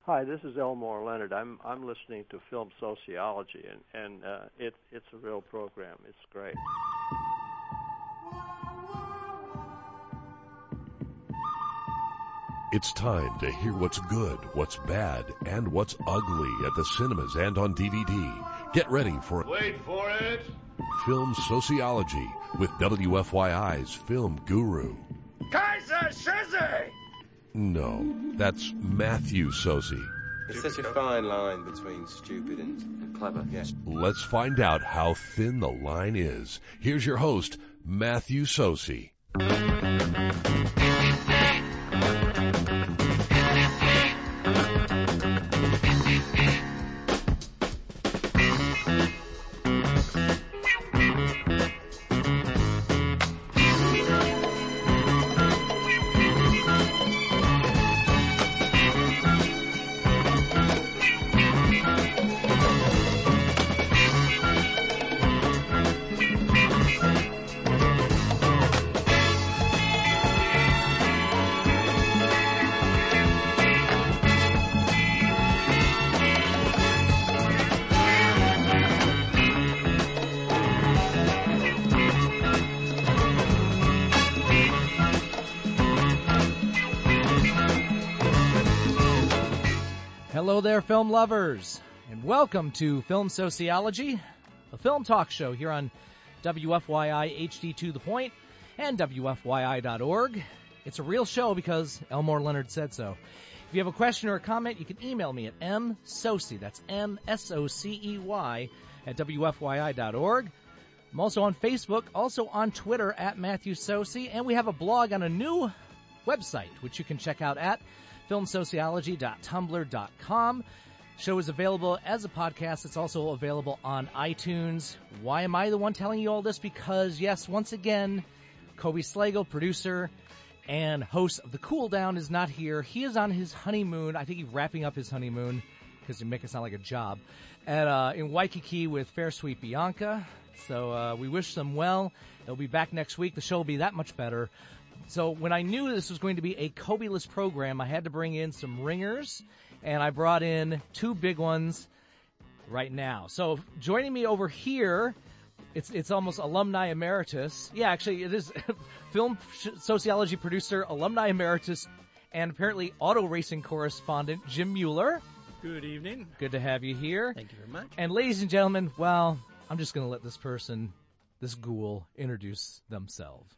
Hi, this is Elmore Leonard. I'm listening to Film Sociology, and it's a real program. It's great. It's time to hear what's good, what's bad, and what's ugly at the cinemas and on DVD. Get ready for Wait for it. Film Sociology with WFYI's film guru. Kaiser Soze! No, that's Matthew Soze. It's such a fine line between stupid and clever. Yes. Let's find out how thin the line is. Here's your host, Matthew Soze. Hello there, film lovers, and welcome to Film Sociology, a film talk show here on WFYI HD to the Point and WFYI.org. It's a real show because Elmore Leonard said so. If you have a question or a comment, you can email me at msocey, that's M-S-O-C-E-Y, at WFYI.org. I'm also on Facebook, also on Twitter at Matthew Soce, and we have a blog on a new website, which you can check out at filmsociology.tumblr.com. Show is available as a podcast. It's also available on iTunes. Why am I the one telling you all this? Because, yes, once again, Kobe Slagle, producer and host of The Cool Down, is not here. He is on his honeymoon. I think he's wrapping up his honeymoon, because you make it sound like a job, in Waikiki with Fair Sweet Bianca. So we wish them well. They'll be back next week. The show will be that much better. So when I knew this was going to be a Kobe-less program, I had to bring in some ringers, and I brought in two big ones right now. So joining me over here, it's almost alumni emeritus. Yeah, actually, it is film sociology producer, alumni emeritus, and apparently auto racing correspondent, Jim Mueller. Good evening. Good to have you here. Thank you very much. And ladies and gentlemen, well, I'm just going to let this person, this ghoul, introduce themselves.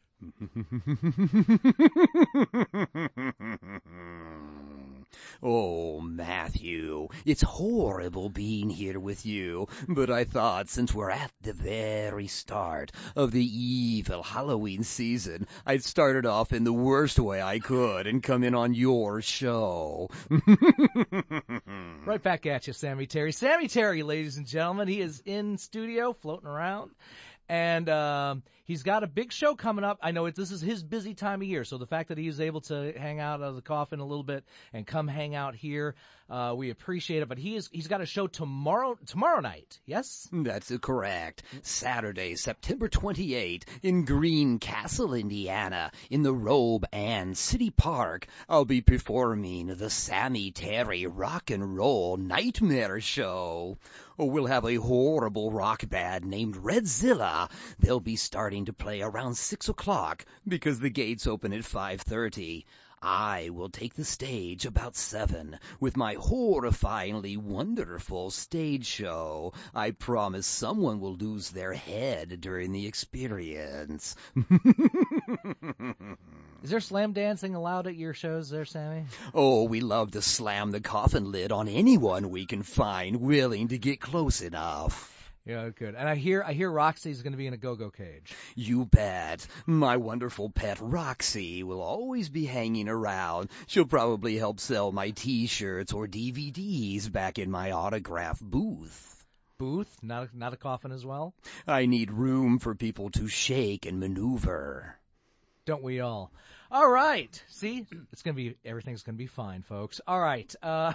Oh, Matthew, it's horrible being here with you, but I thought since we're at the very start of the evil Halloween season, I'd start it off in the worst way I could and come in on your show. Right back at you, Sammy Terry. Sammy Terry, ladies and gentlemen, he is in studio, floating around. And he's got a big show coming up. I know this is his busy time of year, so the fact that he's able to hang out of the coffin a little bit and come hang out here, we appreciate it. But he's got a show tomorrow night, yes? That's correct. Saturday, September 28th, in Greencastle, Indiana, in the Robe Ann City Park, I'll be performing the Sammy Terry Rock and Roll Nightmare Show. We'll have a horrible rock band named Redzilla. They'll be starting to play around 6 o'clock because the gates open at 5:30. I will take the stage about 7 with my horrifyingly wonderful stage show. I promise someone will lose their head during the experience. Is there slam dancing allowed at your shows there, Sammy? Oh, we love to slam the coffin lid on anyone we can find willing to get close enough. Yeah, good. And I hear Roxy's going to be in a go-go cage. You bet. My wonderful pet Roxy will always be hanging around. She'll probably help sell my T-shirts or DVDs back in my autograph booth. Booth? Not a coffin as well? I need room for people to shake and maneuver. Don't we all? All right. See? Everything's going to be fine, folks. All right.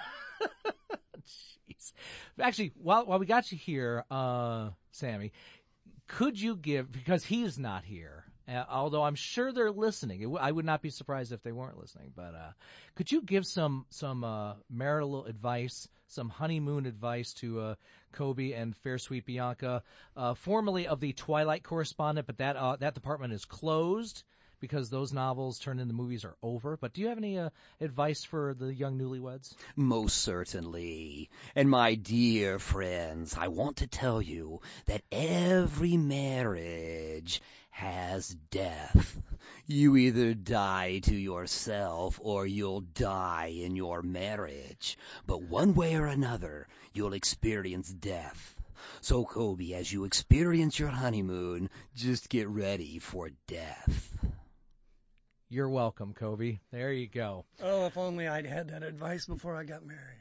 Jeez. Actually, while we got you here, Sammy, could you give, because he's not here, Although I'm sure they're listening. I would not be surprised if they weren't listening. But could you give some marital advice, some honeymoon advice to Kobe and Fair Sweet Bianca, formerly of the Twilight Correspondent, but that department is closed because those novels turned into movies are over. But do you have any advice for the young newlyweds? Most certainly. And my dear friends, I want to tell you that every marriage has death. You either die to yourself or you'll die in your marriage. But one way or another, you'll experience death. So, Kobe, as you experience your honeymoon, just get ready for death. You're welcome, Kobe. There you go. Oh, if only I'd had that advice before I got married.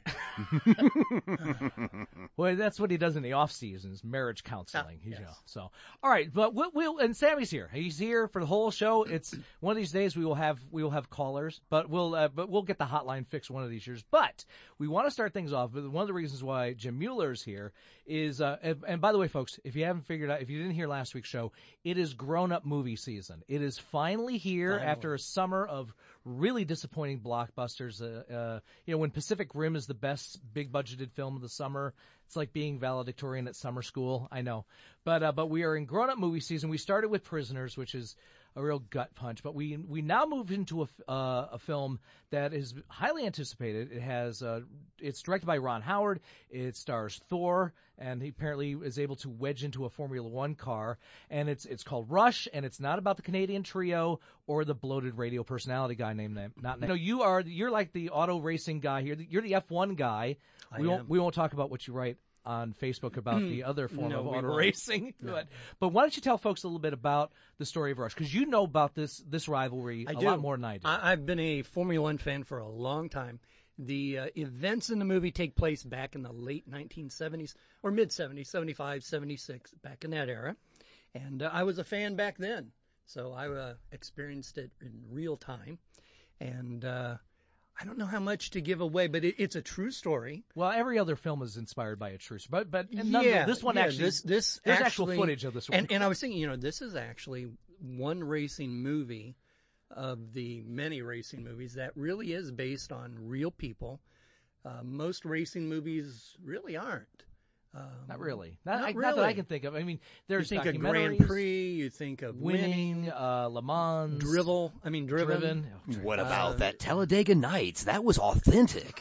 Well, that's what he does in the off seasons, marriage counseling. Yes. So, all right, but we'll and Sammy's here. He's here for the whole show. It's one of these days we will have callers, but we'll get the hotline fixed one of these years. But we want to start things off. But one of the reasons why Jim Mueller's here is, and by the way, folks, if you haven't figured out, if you didn't hear last week's show, it is grown-up movie season. It is finally here after a summer of really disappointing blockbusters. When Pacific Rim is the best big-budgeted film of the summer, it's like being valedictorian at summer school. I know, but we are in grown-up movie season. We started with Prisoners, which is a real gut punch, but we now move into a film that is highly anticipated. It's directed by Ron Howard. It stars Thor, and he apparently is able to wedge into a Formula One car. And it's called Rush, and it's not about the Canadian trio or the bloated radio personality guy named. No, you're like the auto racing guy here. You're the F1 guy. We won't talk about what you write on Facebook about the other form of auto racing. No. But why don't you tell folks a little bit about the story of Rush? Because you know about this rivalry lot more than I do. I've been a Formula One fan for a long time. The events in the movie take place back in the late 1970s or mid-70s, 75, 76, back in that era. And I was a fan back then. So I experienced it in real time. And I don't know how much to give away, but it's a true story. Well, every other film is inspired by a true story, but this one actually, there's actual footage of this one. And I was thinking, this is actually one racing movie of the many racing movies that really is based on real people. Most racing movies really aren't. Not really. Not that I can think of. I mean, there's you think of documentaries, Grand Prix, you think of winning, Le Mans, Driven. What about that Talladega Nights? That was authentic.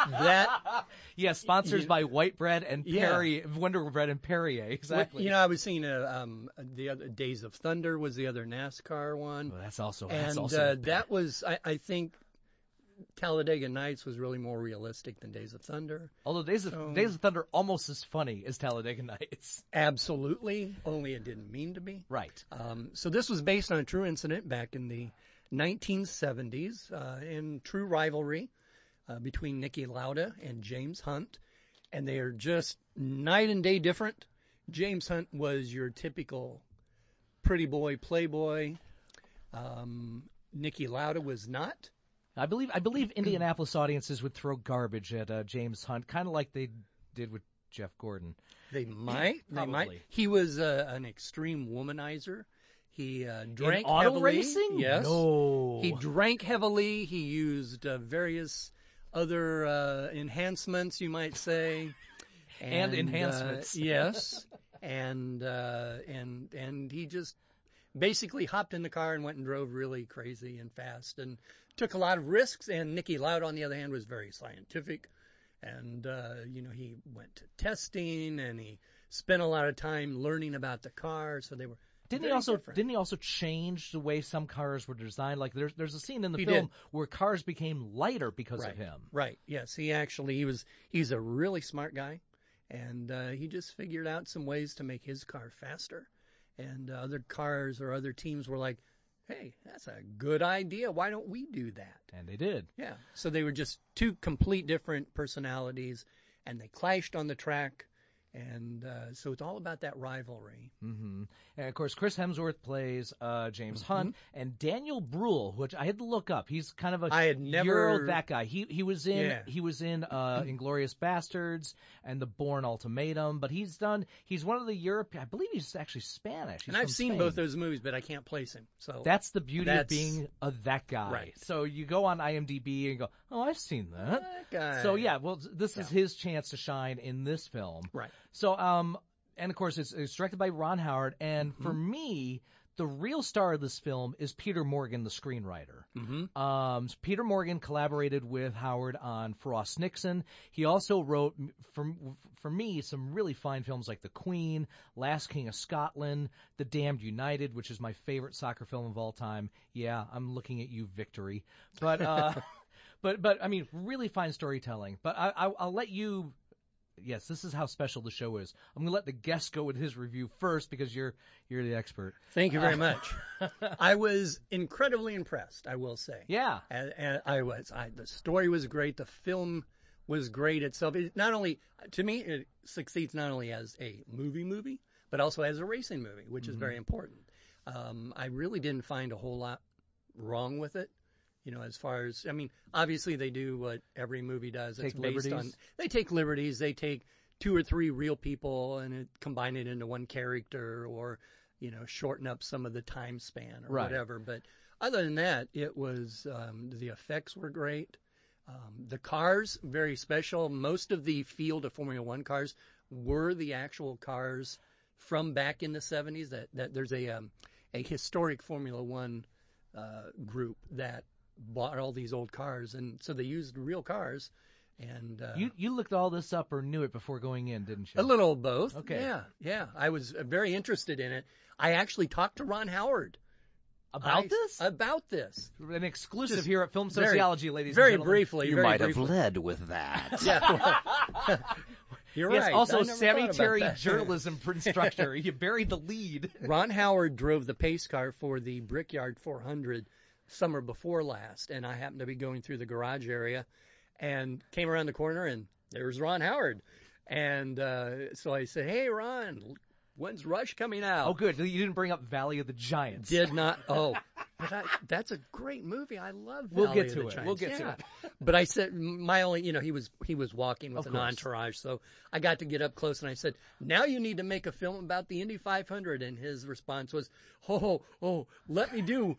Sponsors by White Bread and Perrier, Wonder Bread and Perrier. Exactly. I was seeing the other Days of Thunder was the other NASCAR one. Well, that's also that was I think Talladega Nights was really more realistic than Days of Thunder. Although Days of Thunder almost as funny as Talladega Nights. Absolutely, only it didn't mean to be. Right. So this was based on a true incident back in the 1970s, in true rivalry between Niki Lauda and James Hunt, and they are just night and day different. James Hunt was your typical pretty boy, playboy. Niki Lauda was not. I believe Indianapolis audiences would throw garbage at James Hunt, kind of like they did with Jeff Gordon. They might. Probably. He was an extreme womanizer. He drank in auto heavily. Racing? Yes. No. He drank heavily. He used various other enhancements, you might say. And enhancements. Yes. And he just basically hopped in the car and went and drove really crazy and fast and took a lot of risks. And Niki Lauda, on the other hand, was very scientific. And, he went to testing and he spent a lot of time learning about the car. So they were Didn't he also change the way some cars were designed? Like there's a scene in the film where cars became lighter because of him. Right. Yes. He's a really smart guy. And he just figured out some ways to make his car faster. And other cars or other teams were like, hey, that's a good idea. Why don't we do that? And they did. Yeah. So they were just two complete different personalities, and they clashed on the track. And so it's all about that rivalry. Mm-hmm. And of course, Chris Hemsworth plays James Hunt, and Daniel Bruhl, which I had to look up. He's kind of that guy. He was in Inglourious Bastards and The Bourne Ultimatum, but he's one of the European. I believe he's actually Spanish. He's and I've seen Spain. both those movies, but I can't place him. So that's the beauty of being that guy. Right. So you go on IMDb and go, oh, I've seen that. Guy. So yeah, well, this is his chance to shine in this film. Right. So, and of course, it's directed by Ron Howard, and for me, the real star of this film is Peter Morgan, the screenwriter. Peter Morgan collaborated with Howard on Frost Nixon. He also wrote, for me, some really fine films like The Queen, Last King of Scotland, The Damned United, which is my favorite soccer film of all time. Yeah, I'm looking at you, Victory. But, but I mean, really fine storytelling. But I'll let you. Yes, this is how special the show is. I'm going to let the guest go with his review first because you're the expert. Thank you very much. I was incredibly impressed, I will say. Yeah. And I was. The story was great. The film was great itself. To me, it succeeds not only as a movie, but also as a racing movie, which is very important. I really didn't find a whole lot wrong with it. As far as, obviously they do what every movie does. It's based on, they take liberties. They take 2 or 3 real people and combine it into one character or, shorten up some of the time span or whatever. But other than that, it was, the effects were great. The cars, very special. Most of the field of Formula One cars were the actual cars from back in the 70s. That there's a historic Formula One, group that bought all these old cars, and so they used real cars. And you looked all this up or knew it before going in, didn't you? A little of both. Okay. Yeah. I was very interested in it. I actually talked to Ron Howard about this. An exclusive here at Film Sociology, ladies and gentlemen. Very briefly. You might have led with that. Yeah. You're right. Yes, also Sammy Terry, journalism instructor. You buried the lead. Ron Howard drove the pace car for the Brickyard 400 summer before last, and I happened to be going through the garage area and came around the corner, and there's Ron Howard. And so I said, hey, Ron, when's Rush coming out? Oh, good. You didn't bring up Valley of the Giants. Did not. Oh, but that's a great movie. I love Valley of the Giants. We'll get to it. But I said, my only, he was walking with an entourage, so I got to get up close, and I said, now you need to make a film about the Indy 500. And his response was, oh, let me do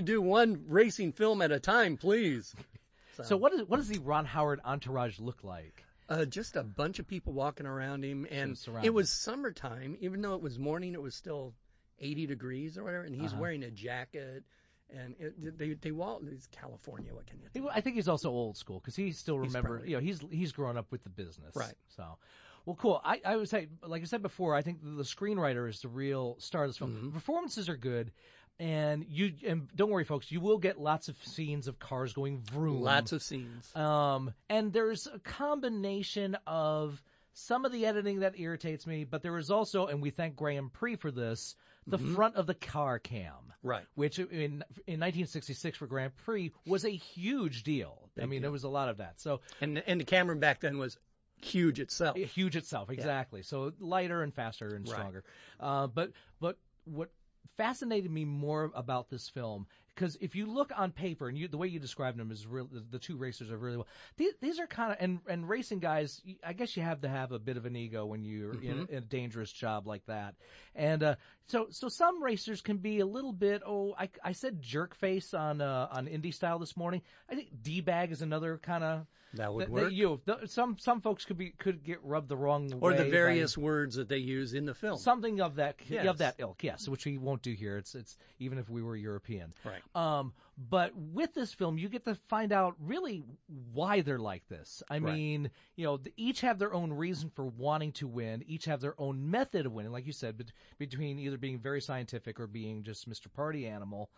one racing film at a time, please. So what does the Ron Howard entourage look like? Just a bunch of people walking around him, and it was summertime. Even though it was morning, it was still 80 degrees or whatever, and he's wearing a jacket. And they walk. It's California. What can you do? I think he's also old school because he still remembers. He's grown up with the business. Right. So, well, cool. I would say, like I said before, I think the screenwriter is the real star of this film. The performances are good. And don't worry, folks, you will get lots of scenes of cars going vroom. Lots of scenes. And there's a combination of some of the editing that irritates me, but there is also, and we thank Grand Prix for this, the front of the car cam. Right. Which in 1966 for Grand Prix was a huge deal. There was a lot of that. So and the camera back then was huge itself. Huge itself, exactly. Yeah. So lighter and faster and stronger. But what fascinated me more about this film, because if you look on paper and the way you described them is real, the two racers are really well. These are kind of and racing guys. I guess you have to have a bit of an ego when you're in a dangerous job like that. And so some racers can be a little bit. I said jerk face on Indy Style this morning. I think D-bag is another kind of. That would work. Some folks could get rubbed the wrong way. Or the various words that they use in the film. Something of that ilk, yes, which we won't do here. It's even if we were European. Right. But with this film, you get to find out really why they're like this. I mean, each have their own reason for wanting to win. Each have their own method of winning, like you said, between either being very scientific or being just Mr. Party Animal.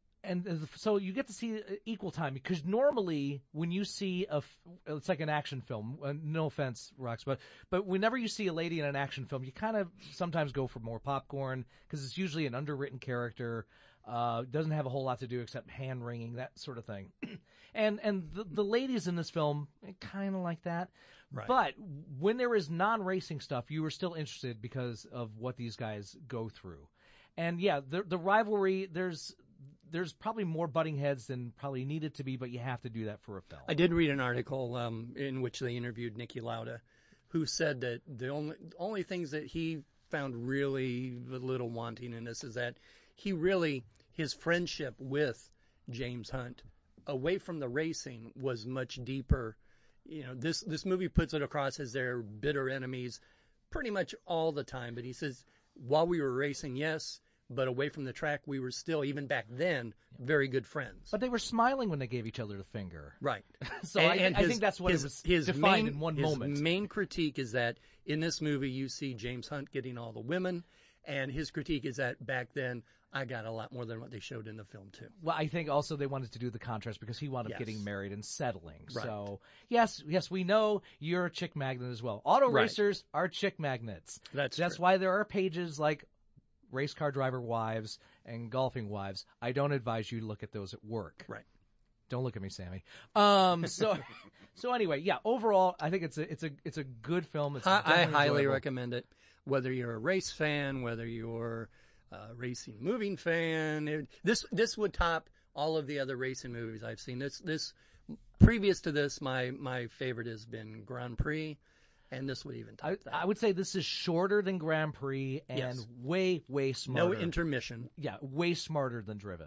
And so you get to see equal time, because normally when you see it's like an action film. No offense, Rox, but whenever you see a lady in an action film, you kind of sometimes go for more popcorn because it's usually an underwritten character. Doesn't have a whole lot to do except hand wringing, that sort of thing. and the ladies in this film, kind of like that. Right. But when there is non-racing stuff, you were still interested because of what these guys go through. And yeah, the rivalry, there's probably more butting heads than probably needed to be, but you have to do that for a film. I did read an article in which they interviewed Niki Lauda, who said that the only things that he found really a little wanting in this is that his friendship with James Hunt, away from the racing, was much deeper. You know, this movie puts it across as they're bitter enemies pretty much all the time. But he says, while we were racing, yes, but away from the track, we were still, even back then, very good friends. But they were smiling when they gave each other the finger. Right. So I think that's what it was defined in one moment. His main critique is that in this movie you see James Hunt getting all the women, and his critique is that back then I got a lot more than what they showed in the film too. Well, I think also they wanted to do the contrast because he wound up Yes. getting married and settling. Right. So yes, we know you're a chick magnet as well. Auto Right. racers are chick magnets. That's That's true. why there are pages like race car driver wives and golfing wives. I don't advise you to look at those at work. Right. Don't look at me, Sammy. So anyway, yeah. Overall, I think it's a good film. It's I definitely highly enjoyable. recommend it. Whether you're a race fan, whether you're a racing moving fan, this would top all of the other racing movies I've seen. This previous to this, my favorite has been Grand Prix, and this would even top that. I would say this is shorter than Grand Prix and Yes. way smarter. No intermission. Yeah, way smarter than Driven.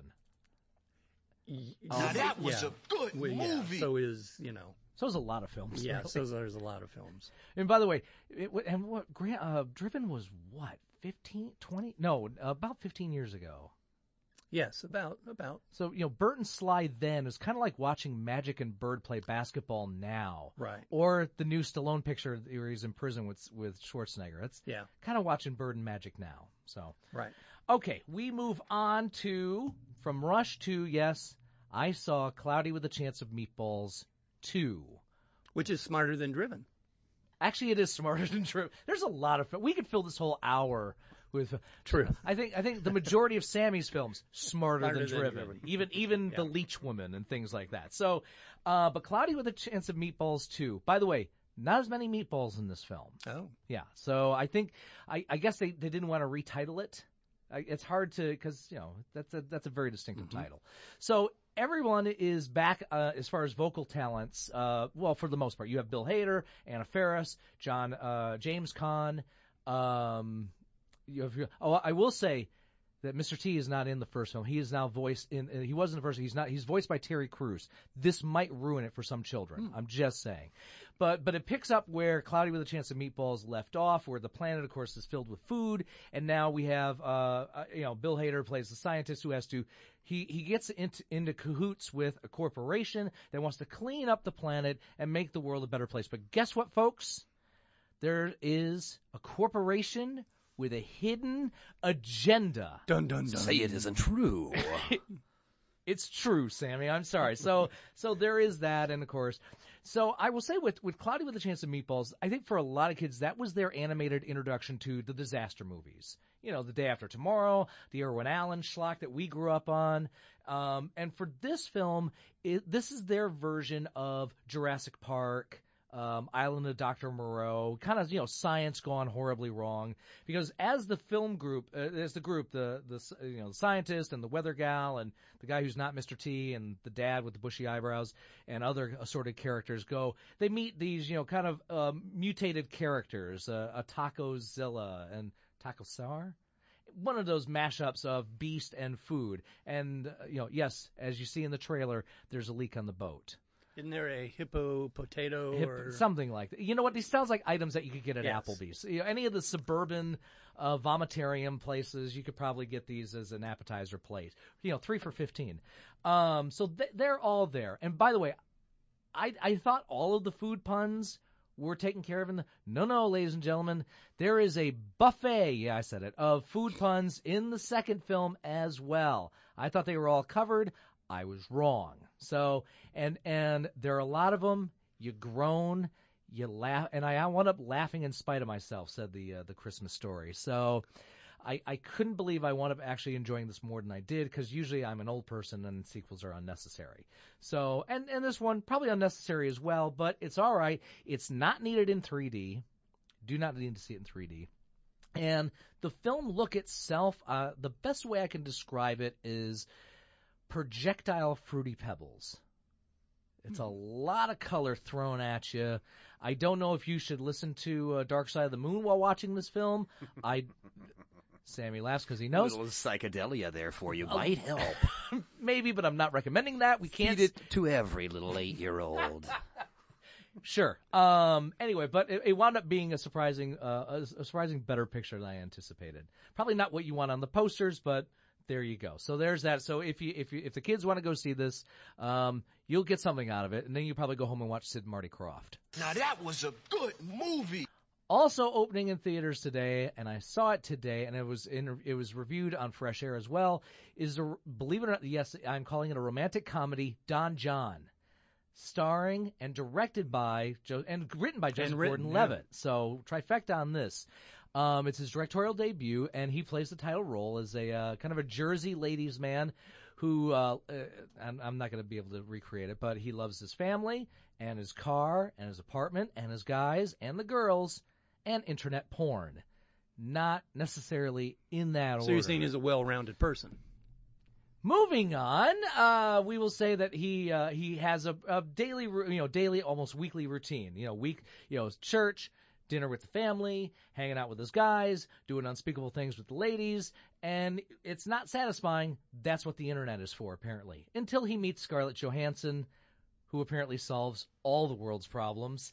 Now that was a good Well, yeah, movie. so is, you know. So there's a lot of films. Yeah, really. so there's a lot of films. And by the way, Driven was what, 15, 20? No, about 15 years ago. Yes, about. So, Burt and Sly then is kind of like watching Magic and Bird play basketball now. Right. Or the new Stallone picture where he's in prison with Schwarzenegger. It's Yeah. kind of watching Bird and Magic now. So, Right. okay, we move on from Rush to, yes, I saw Cloudy with a Chance of Meatballs 2. Which is smarter than Driven. Actually, it is smarter than Driven. There's a lot of we could fill this whole hour with. True. I think the majority of Sammy's films smarter Smarter than than Driven. Driven. Even The Leech Woman and things like that. So, but Cloudy with a Chance of Meatballs 2. By the way, not as many meatballs in this film. Oh. Yeah. So I think I guess they didn't want to retitle it. It's hard to because that's a very distinctive title. So everyone is back as far as vocal talents. Well, for the most part, you have Bill Hader, Anna Faris, James Caan. I will say that Mr. T is not in the first film. He is now voiced in. He was in the first. He's not. He's voiced by Terry Crews. This might ruin it for some children. I'm just saying. But it picks up where Cloudy with a Chance of Meatballs left off, where the planet, of course, is filled with food, and now we have Bill Hader plays the scientist who has to. He gets into cahoots with a corporation that wants to clean up the planet and make the world a better place. But guess what, folks? There is a corporation with a hidden agenda. Dun dun dun. Say it isn't true. It's true, Sammy. I'm sorry. So there is that, and of course, so I will say with Cloudy with a Chance of Meatballs, I think for a lot of kids that was their animated introduction to the disaster movies. The Day After Tomorrow, the Irwin Allen schlock that we grew up on, and for this film, this is their version of Jurassic Park. Island of Dr. Moreau, kind of, science gone horribly wrong. Because as the film group, the scientist and the weather gal and the guy who's not Mr. T and the dad with the bushy eyebrows and other assorted characters go, they meet these, kind of mutated characters, a Taco-Zilla and Taco Sour? One of those mashups of beast and food. And, yes, as you see in the trailer, there's a leak on the boat. Isn't there a hippo potato or something like that? You know what? These sounds like items that you could get at Yes. Applebee's. Any of the suburban vomitarium places, you could probably get these as an appetizer plate. 3 for $15. So they're all there. And by the way, I thought all of the food puns were taken care of in the. No, ladies and gentlemen, there is a buffet. Yeah, I said it, of food puns in the second film as well. I thought they were all covered. I was wrong. So, and there are a lot of them. You groan, you laugh, and I wound up laughing in spite of myself, said the Christmas Story. So, I couldn't believe I wound up actually enjoying this more than I did, because usually I'm an old person and sequels are unnecessary. So, and this one probably unnecessary as well, but it's all right. It's not needed in 3D. Do not need to see it in 3D. And the film look itself, the best way I can describe it is projectile Fruity Pebbles. It's a lot of color thrown at you. I don't know if you should listen to Dark Side of the Moon while watching this film. Sammy laughs because he knows. A little psychedelia there for you might help. Maybe, but I'm not recommending that. We can't. Feed it to every little 8-year-old. Sure. Anyway, but it wound up being a surprising better picture than I anticipated. Probably not what you want on the posters, but there you go. So there's that. So if the kids want to go see this, you'll get something out of it, and then you probably go home and watch Sid and Marty Krofft. Now that was a good movie. Also opening in theaters today, and I saw it today, and it was reviewed on Fresh Air as well. Believe it or not, yes, I'm calling it a romantic comedy, Don John, starring and directed by and written by Joseph Gordon-Levitt. Yeah. So trifecta on this. It's his directorial debut, and he plays the title role as a kind of a Jersey ladies' man who, I'm not going to be able to recreate it, but he loves his family and his car and his apartment and his guys and the girls and internet porn. Not necessarily in that order. So you're saying he's a well-rounded person. Moving on, we will say that he has a daily, almost weekly routine. Church, dinner with the family, hanging out with his guys, doing unspeakable things with the ladies, and it's not satisfying. That's what the internet is for, apparently. Until he meets Scarlett Johansson, who apparently solves all the world's problems.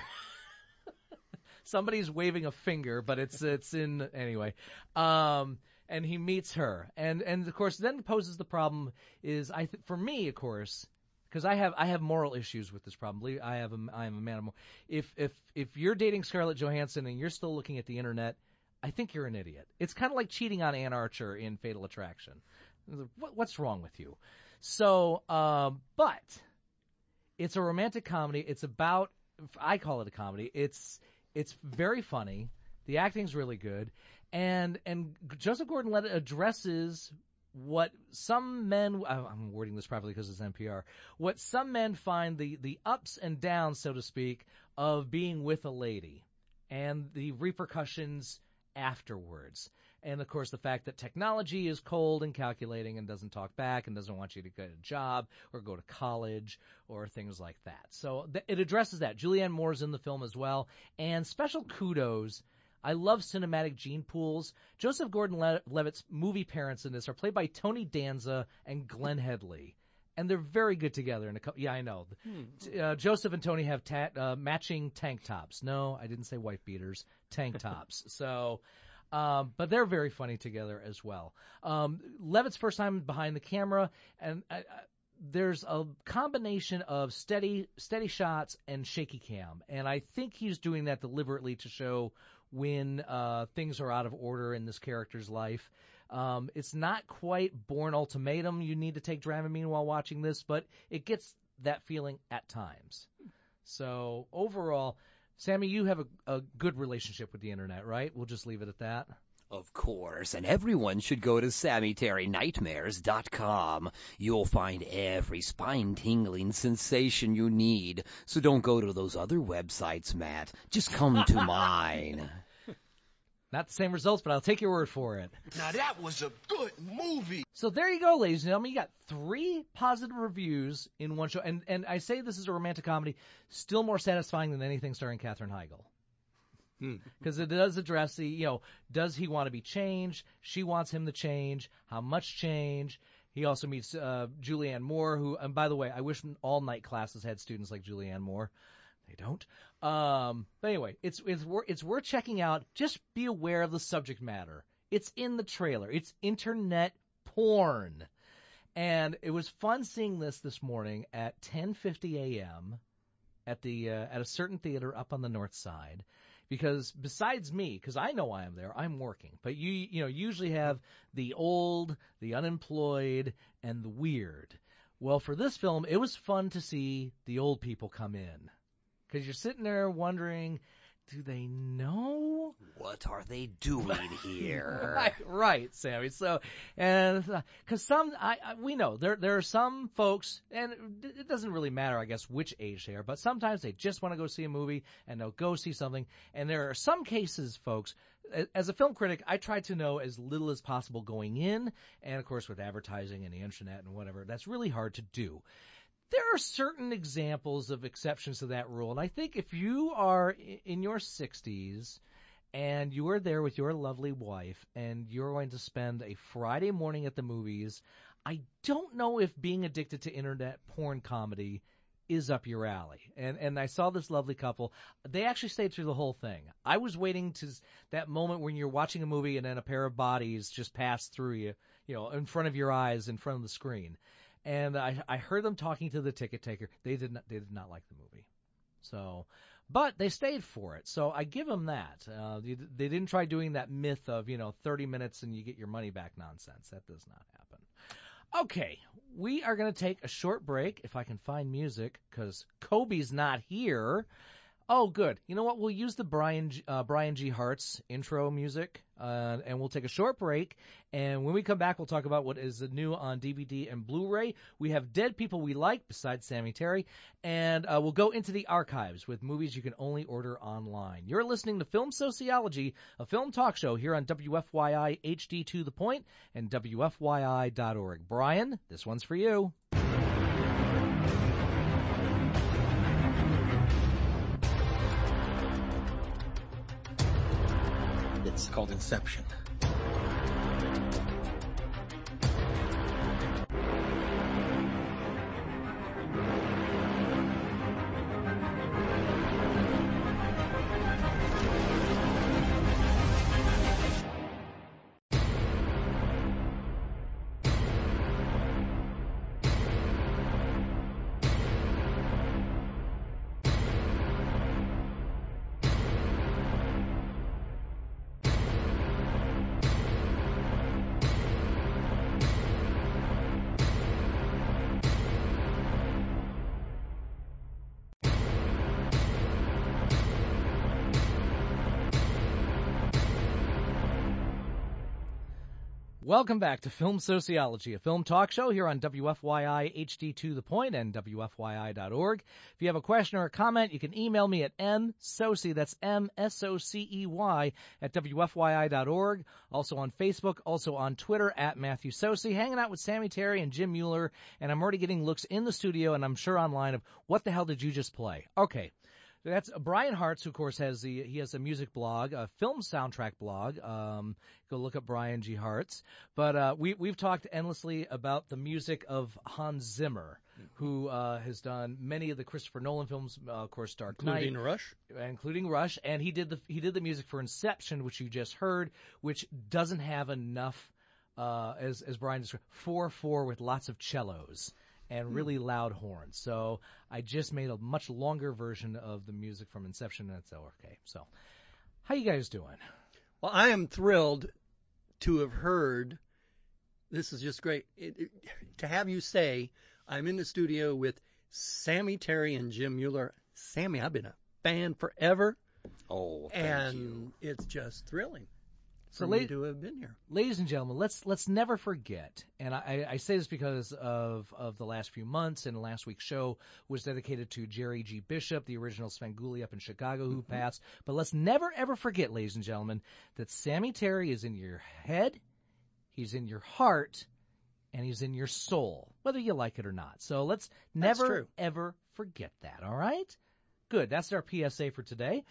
Somebody's waving a finger, but it's in anyway. And he meets her, and of course then poses the problem is for me, of course, because I have moral issues with this problem. I am a man of moral. If you're dating Scarlett Johansson and you're still looking at the internet, I think you're an idiot. It's kind of like cheating on Ann Archer in Fatal Attraction. What's wrong with you? So, but it's a romantic comedy. It's about, I call it a comedy. It's very funny. The acting's really good. And Joseph Gordon-Levitt addresses what some men, I'm wording this properly because it's NPR, what some men find the ups and downs, so to speak, of being with a lady and the repercussions afterwards. And, of course, the fact that technology is cold and calculating and doesn't talk back and doesn't want you to get a job or go to college or things like that. So it addresses that. Julianne Moore's in the film as well. And special kudos. I love cinematic gene pools. Joseph Gordon-Levitt's movie parents in this are played by Tony Danza and Glenn Headley. And they're very good together. Yeah, I know. Joseph and Tony have matching tank tops. No, I didn't say wife beaters. Tank tops. So, but they're very funny together as well. Levitt's first time behind the camera, and there's a combination of steady shots and shaky cam. And I think he's doing that deliberately to show when things are out of order in this character's life. It's not quite Bourne Ultimatum. You need to take Dramamine while watching this, but it gets that feeling at times. So overall, Sammy, you have a good relationship with the internet, right? We'll just leave it at that. Of course, and everyone should go to SammyTerryNightmares.com. You'll find every spine-tingling sensation you need. So don't go to those other websites, Matt. Just come to mine. Not the same results, but I'll take your word for it. Now that was a good movie. So there you go, ladies and gentlemen. You got 3 positive reviews in one show. And I say this is a romantic comedy, still more satisfying than anything starring Katherine Heigl. Because it does address does he want to be changed? She wants him to change. How much change? He also meets Julianne Moore, who, and by the way, I wish all night classes had students like Julianne Moore. They don't. But anyway, it's worth checking out. Just be aware of the subject matter. It's in the trailer. It's internet porn. And it was fun seeing this morning at 10:50 a.m. at a certain theater up on the north side. Because besides me, because I know I am there, I'm working. But you usually have the old, the unemployed, and the weird. Well, for this film, it was fun to see the old people come in. Because you're sitting there wondering, do they know? What are they doing here? Right, Sammy. So, and because we know there are some folks, and it doesn't really matter, I guess, which age they are, but sometimes they just want to go see a movie and they'll go see something. And there are some cases, folks. As a film critic, I try to know as little as possible going in, and of course, with advertising and the internet and whatever, that's really hard to do. There are certain examples of exceptions to that rule, and I think if you are in your 60s and you are there with your lovely wife and you're going to spend a Friday morning at the movies, I don't know if being addicted to internet porn comedy is up your alley. And I saw this lovely couple. They actually stayed through the whole thing. I was waiting to that moment when you're watching a movie and then a pair of bodies just pass through you, in front of your eyes, in front of the screen. And I heard them talking to the ticket taker. They did not like the movie. So, but they stayed for it. So I give them that. They didn't try doing that myth of, 30 minutes and you get your money back nonsense. That does not happen. Okay, we are going to take a short break, if I can find music, because Kobe's not here. Oh, good. You know what? We'll use the Brian G. Hart's intro music, and we'll take a short break. And when we come back, we'll talk about what is new on DVD and Blu-ray. We have Dead People We Like, besides Sammy Terry, and we'll go into the archives with movies you can only order online. You're listening to Film Sociology, a film talk show here on WFYI HD to the Point and WFYI.org. Brian, this one's for you. It's called Inception. Welcome back to Film Sociology, a film talk show here on WFYI HD to the Point and WFYI.org. If you have a question or a comment, you can email me at msocey, that's MSOCEY, at WFYI.org. Also on Facebook, also on Twitter at Matthew Socey, hanging out with Sammy Terry and Jim Mueller, and I'm already getting looks in the studio and I'm sure online of what the hell did you just play? Okay. That's Brian Hartz, who of course has a music blog, a film soundtrack blog. Go look up Brian G. Hartz. But we've talked endlessly about the music of Hans Zimmer, who has done many of the Christopher Nolan films, of course, Dark Knight, including Rush, and he did the music for Inception, which you just heard, which doesn't have enough, as Brian described, 4/4 with lots of cellos and really loud horns. So I just made a much longer version of the music from Inception, and it's okay. So how you guys doing? Well, I am thrilled to have heard, this is just great, to have you say I'm in the studio with Sammy Terry and Jim Mueller. Sammy, I've been a fan forever. Oh, thank you. It's just thrilling. For me to have been here. Ladies and gentlemen, let's never forget, and I say this because of the last few months, and last week's show was dedicated to Jerry G. Bishop, the original Svengoolie up in Chicago who passed. But let's never ever forget, ladies and gentlemen, that Sammy Terry is in your head, he's in your heart, and he's in your soul, whether you like it or not. So let's never ever forget that, all right? Good. That's our PSA for today.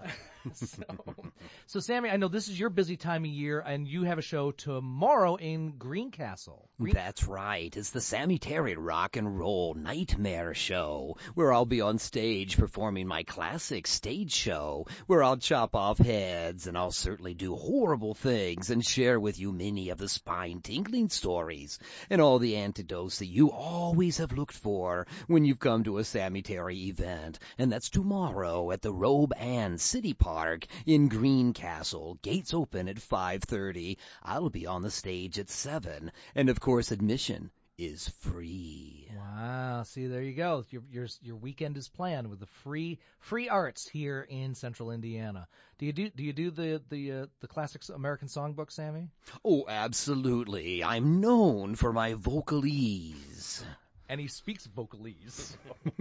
So, Sammy, I know this is your busy time of year, and you have a show tomorrow in Greencastle. That's right. It's the Sammy Terry Rock and Roll Nightmare Show, where I'll be on stage performing my classic stage show, where I'll chop off heads, and I'll certainly do horrible things and share with you many of the spine-tingling stories and all the antidotes that you always have looked for when you've come to a Sammy Terry event. And that's tomorrow at the Robe Ann City Park in Greencastle. Gates open at 5:30. I'll be on the stage at 7. And of course, admission is free. Wow. See, there you go. Your weekend is planned with the free arts here in Central Indiana. Do you do the classic American songbook, Sammy? Oh, absolutely. I'm known for my vocalese. And he speaks vocalese.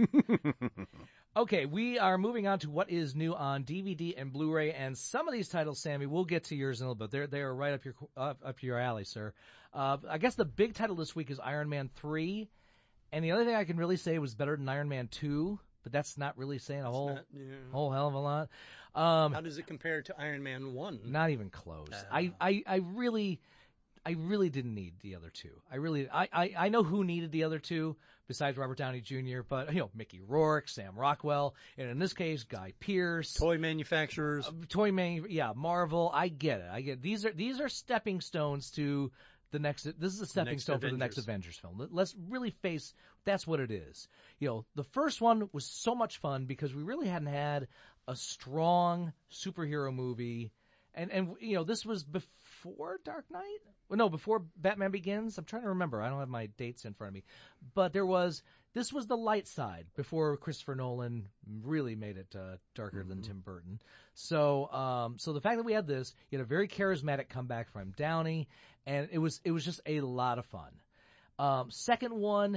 Okay, we are moving on to what is new on DVD and Blu-ray, and some of these titles, Sammy, we'll get to yours in a little bit. They are right up your alley, sir. I guess the big title this week is Iron Man 3, and the only thing I can really say was better than Iron Man 2, but that's not really saying a whole hell of a lot. How does it compare to Iron Man 1? Not even close. I really didn't need the other two. I know who needed the other two besides Robert Downey Jr., but, Mickey Rourke, Sam Rockwell, and in this case, Guy Pearce. Toy manufacturers. Marvel. I get it. These are stepping stones to the next. This is a stepping stone for the next Avengers film. Let's really face that's what it is. The first one was so much fun because we really hadn't had a strong superhero movie, and this was before Dark Knight. Well, no, before Batman Begins. I'm trying to remember. I don't have my dates in front of me, but this was the light side before Christopher Nolan really made it darker than Tim Burton. So the fact that we had this, you had a very charismatic comeback from Downey, and it was just a lot of fun. Second one,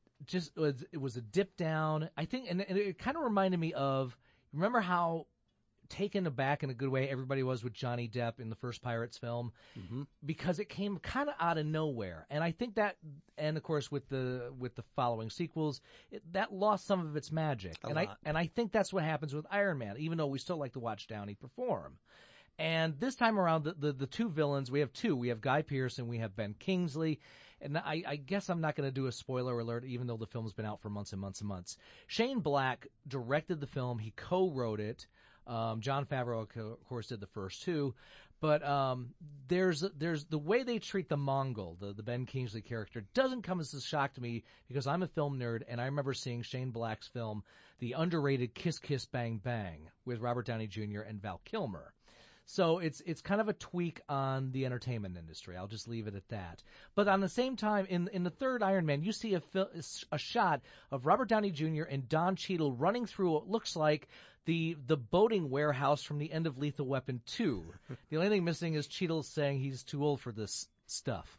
it was a dip down, I think, and it kind of reminded me of, remember how taken aback in a good way everybody was with Johnny Depp in the first Pirates film, because it came kind of out of nowhere, and I think that, and of course with the following sequels, that lost some of its magic, and I think that's what happens with Iron Man, even though we still like to watch Downey perform. And this time around, the two villains, we have Guy Pearce and we have Ben Kingsley. And I guess I'm not going to do a spoiler alert, even though the film's been out for months and months and months. Shane Black directed the film. He co-wrote it. Jon Favreau, of course, did the first two. But there's the way they treat the Mongol, the Ben Kingsley character, doesn't come as a shock to me because I'm a film nerd, and I remember seeing Shane Black's film, the underrated Kiss Kiss Bang Bang, with Robert Downey Jr. and Val Kilmer. So it's kind of a tweak on the entertainment industry. I'll just leave it at that. But on the same time, in the third Iron Man, you see a shot of Robert Downey Jr. and Don Cheadle running through what looks like the boating warehouse from the end of Lethal Weapon 2. The only thing missing is Cheadle saying he's too old for this stuff.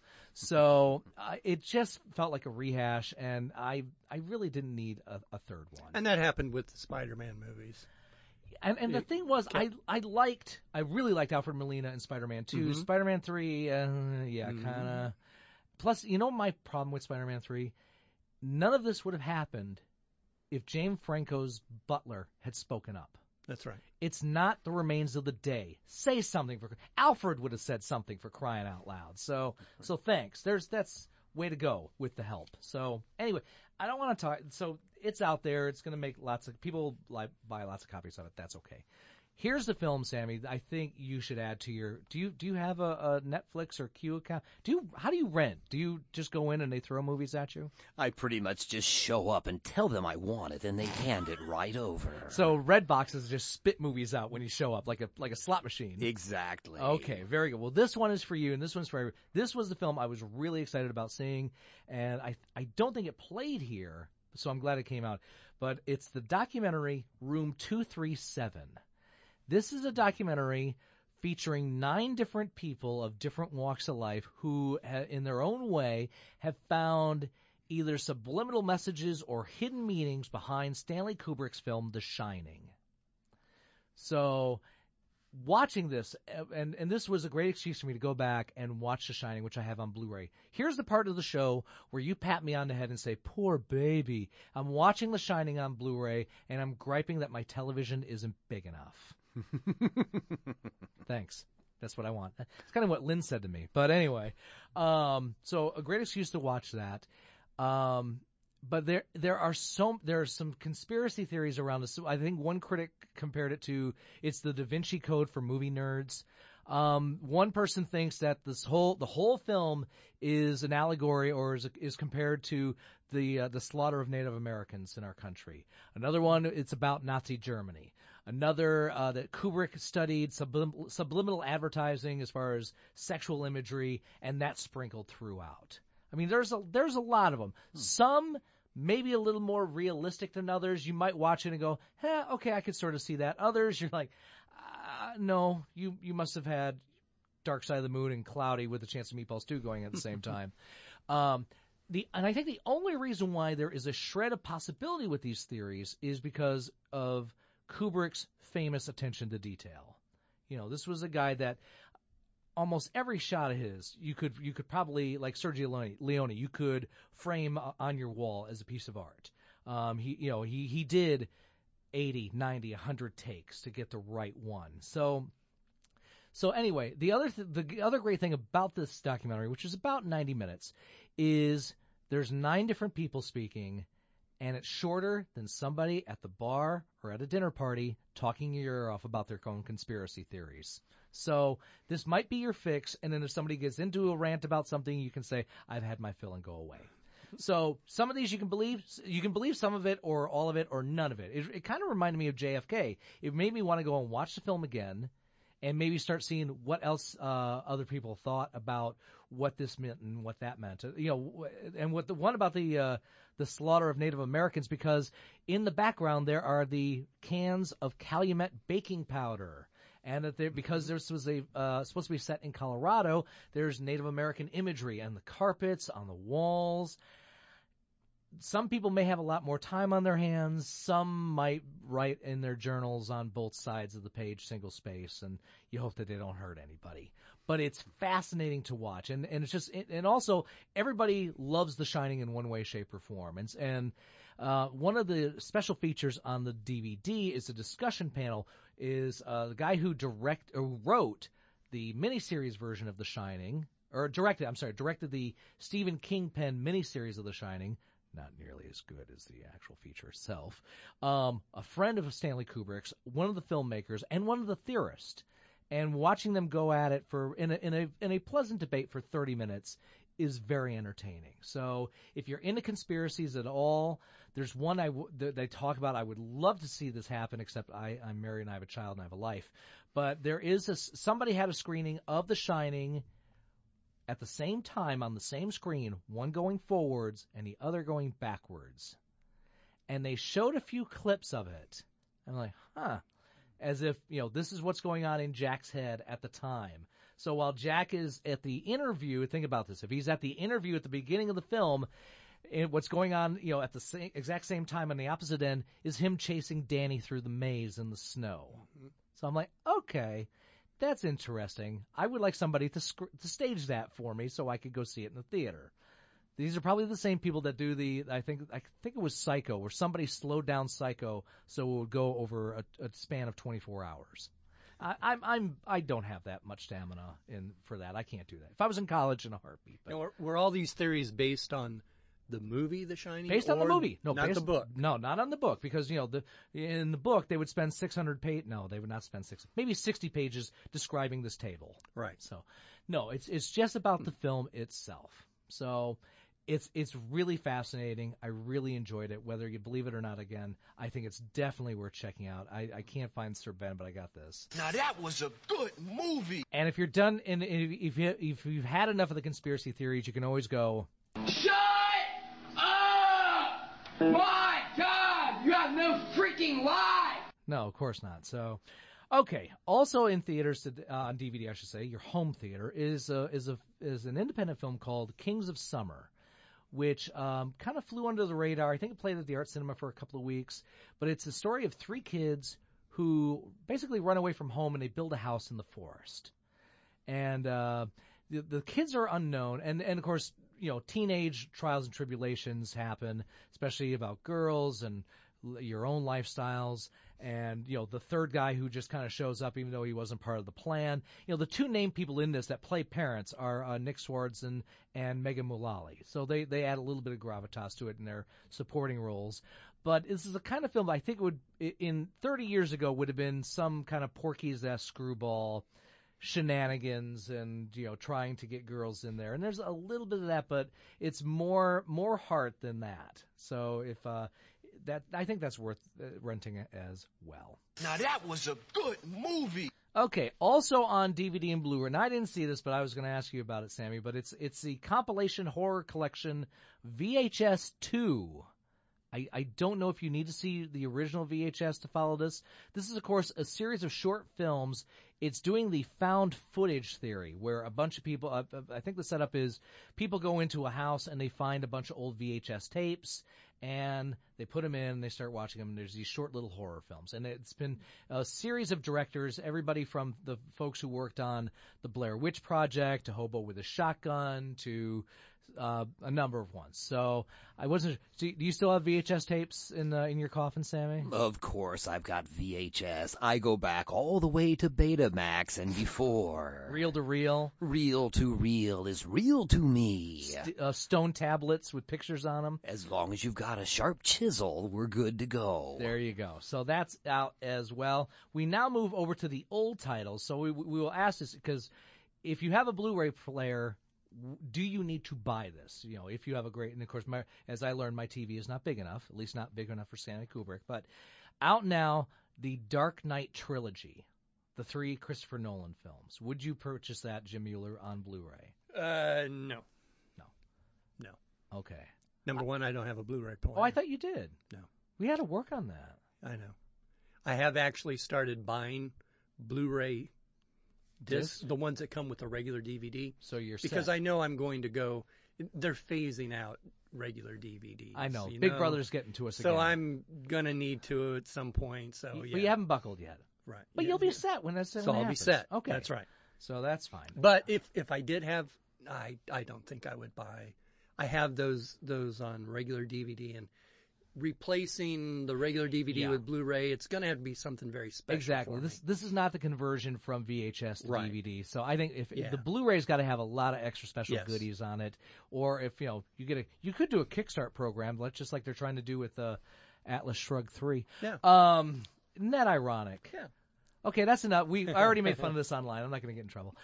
So it just felt like a rehash, and I really didn't need a third one. And that happened with the Spider-Man movies. And the thing was, I really liked Alfred Molina in Spider-Man 2. Spider-Man 3, kind of. Plus, my problem with Spider-Man 3? None of this would have happened if James Franco's butler had spoken up. That's right. It's not the remains of the day. Say something Alfred would have said something for crying out loud. So thanks. That's way to go with the help. So anyway, I don't want to talk. So it's out there. It's going to make lots of people buy lots of copies of it. That's okay. Here's the film, Sammy. I think you should add to your. Do you have a Netflix or Q account? How do you rent? Do you just go in and they throw movies at you? I pretty much just show up and tell them I want it, and they hand it right over. So Redbox is just spit movies out when you show up, like a slot machine. Exactly. Okay, very good. Well, this one is for you, and this one's for everyone. This was the film I was really excited about seeing, and I don't think it played here, so I'm glad it came out. But it's the documentary Room 237. This is a documentary featuring 9 different people of different walks of life who, in their own way, have found either subliminal messages or hidden meanings behind Stanley Kubrick's film The Shining. So, watching this, and this was a great excuse for me to go back and watch The Shining, which I have on Blu-ray. Here's the part of the show where you pat me on the head and say, poor baby. I'm watching The Shining on Blu-ray, and I'm griping that my television isn't big enough. Thanks. That's what I want. It's kind of what Lynn said to me. But anyway, so a great excuse to watch that. But there are some conspiracy theories around this. I think one critic compared it to it's the Da Vinci Code for movie nerds. One person thinks that the whole film is an allegory or is compared to the slaughter of Native Americans in our country. Another one, it's about Nazi Germany. Another that Kubrick studied subliminal advertising as far as sexual imagery, and that's sprinkled throughout. I mean, there's a lot of them. Some maybe a little more realistic than others. You might watch it and go, okay, I could sort of see that. Others, you're like, no, you must have had Dark Side of the Moon and Cloudy with a Chance of Meatballs 2 going at the same time. And I think the only reason why there is a shred of possibility with these theories is because of Kubrick's famous attention to detail. You know, this was a guy that almost every shot of his, you could probably, like Sergio Leone, you could frame on your wall as a piece of art. He did 80, 90, 100 takes to get the right one. So anyway, the other great thing about this documentary, which is about 90 minutes, is there's 9 different people speaking, and it's shorter than somebody at the bar or at a dinner party talking your ear off about their own conspiracy theories. So this might be your fix, and then if somebody gets into a rant about something, you can say, I've had my fill and go away. So some of these you can believe some of it or all of it or none of it. It kind of reminded me of JFK. It made me want to go and watch the film again and maybe start seeing what else other people thought about what this meant and what that meant. And what the one about the slaughter of Native Americans, because in the background there are the cans of Calumet baking powder. And because this was supposed to be set in Colorado, there's Native American imagery and the carpets on the walls. Some people may have a lot more time on their hands. Some might write in their journals on both sides of the page, single space, and you hope that they don't hurt anybody. But it's fascinating to watch, and it's just and also everybody loves The Shining in one way, shape, or form. And one of the special features on the DVD is a discussion panel. Is the guy who wrote the miniseries version of The Shining, or directed the Stephen King pen miniseries of The Shining. Not nearly as good as the actual feature itself. A friend of Stanley Kubrick's, one of the filmmakers, and one of the theorists. And watching them go at it in a pleasant debate for 30 minutes is very entertaining. So if you're into conspiracies at all, there's one they talk about. I would love to see this happen, except I'm married and I have a child and I have a life. But there is somebody had a screening of The Shining at the same time on the same screen, one going forwards and the other going backwards. And they showed a few clips of it. I'm like, as if, this is what's going on in Jack's head at the time. So while Jack is at the interview, think about this, if he's at the interview at the beginning of the film, what's going on, at the exact same time on the opposite end is him chasing Danny through the maze in the snow. Mm-hmm. So I'm like, okay, that's interesting. I would like somebody to stage that for me so I could go see it in the theater. These are probably the same people that do I think it was Psycho, where somebody slowed down Psycho so it would go over a span of 24 hours. I don't have that much stamina for that. I can't do that. If I was in college, in a heartbeat. But. Were all these theories based on the movie The Shining? Based on the movie. No, not the book. No, not on the book, because in the book they would spend 600 pages. No, they would not spend maybe 60 pages describing this table. Right. So, no, it's just about the film itself. So, it's really fascinating. I really enjoyed it. Whether you believe it or not, again, I think it's definitely worth checking out. I can't find Sir Ben, but I got this. Now that was a good movie. And if you're done, and if you've had enough of the conspiracy theories, you can always go. Shut up! My God, you have no freaking life! No, of course not. So, okay. Also in theaters on DVD, I should say, your home theater is an independent film called Kings of Summer, which kind of flew under the radar. I think it played at the Art Cinema for a couple of weeks, but it's a story of 3 kids who basically run away from home and they build a house in the forest. And the kids are unknown, and of course, teenage trials and tribulations happen, especially about girls and your own lifestyles. And, the third guy who just kind of shows up even though he wasn't part of the plan. The 2 named people in this that play parents are Nick Swardson and Megan Mullally. So they add a little bit of gravitas to it in their supporting roles. But this is the kind of film I think in 30 years ago would have been some kind of Porky's-esque screwball shenanigans and, trying to get girls in there. And there's a little bit of that, but it's more heart than that. So if I think that's worth renting as well. Now that was a good movie. Okay, also on DVD and Blu-ray, and I didn't see this, but I was going to ask you about it, Sammy, but it's the compilation horror collection VHS 2. I don't know if you need to see the original VHS to follow this. This is, of course, a series of short films. It's doing the found footage theory, where a bunch of people, I think the setup is people go into a house and they find a bunch of old VHS tapes, and they put them in and they start watching them, and there's these short little horror films. And it's been a series of directors, everybody from the folks who worked on the Blair Witch Project to Hobo with a Shotgun to a number of ones. So I wasn't. Do you still have VHS tapes in your coffin, Sammy? Of course, I've got VHS. I go back all the way to Betamax and before. Reel to reel. Reel to reel is real to me. Stone tablets with pictures on them. As long as you've got a sharp chisel, we're good to go. There you go. So that's out as well. We now move over to the old titles. So we will ask this because if you have a Blu-ray player, do you need to buy this? You know, if you have a great, and of course, as I learned, my TV is not big enough, at least not big enough for Stanley Kubrick. But out now, the Dark Knight trilogy, the 3 Christopher Nolan films. Would you purchase that, Jim Mueller, on Blu-ray? No. Okay. Number one, I don't have a Blu-ray player. Oh, I thought you did. No. We had to work on that. I know. I have actually started buying Blu-ray discs, the ones that come with a regular DVD. So you're because set. I know I'm going to go. They're phasing out regular DVDs. I know. Big Brother's getting to us again. So I'm gonna need to at some point. So But you haven't buckled yet. Right. But you'll be set when that's so when it I'll happens. be set. Okay. That's right. So that's fine. But if I did have, I don't think I would buy. I have those on regular DVD, and replacing the regular DVD with Blu-ray, it's going to have to be something very special. Exactly. This is not the conversion from VHS to Right. DVD. So I think if the Blu-ray's got to have a lot of extra special goodies on it, or if you could do a Kickstart program, just like they're trying to do with Atlas Shrugged 3. Yeah. Isn't that ironic? Yeah. Okay, that's enough. I already made fun of this online. I'm not going to get in trouble.